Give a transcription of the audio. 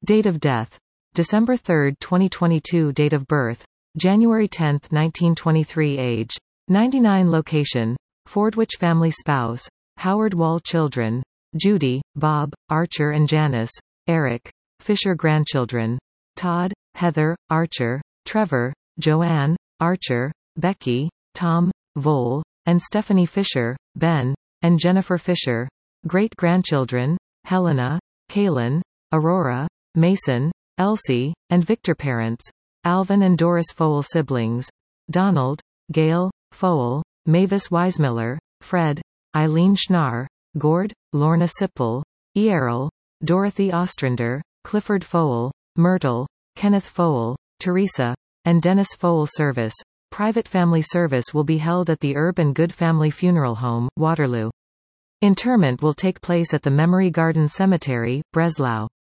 Date of death: December 3, 2022. Date of birth: January 10, 1923. Age: 99. Location: Fordwich. Family: spouse: Howard Wall. Children: Judy, Bob, Archer and Janice, Eric, Fisher. Grandchildren: Todd, Heather, Archer, Trevor, Joanne, Archer, Becky, Tom, Vole, and Stephanie Fisher, Ben, and Jennifer Fisher. Great-grandchildren: Helena, Kaylin, Aurora, Mason, Elsie, and Victor. Parents: Alvin and Doris Fowle. Siblings: Donald, Gail, Fowle, Mavis Weismiller, Fred, Eileen Schnarr, Gord, Lorna Sipple, Errol, Dorothy Ostrander, Clifford Fowle, Myrtle, Kenneth Fowle, Teresa, and Dennis Fowle. Service: Private family service will be held at the Herb and Good Family Funeral Home, Waterloo. Interment will take place at the Memory Garden Cemetery, Breslau.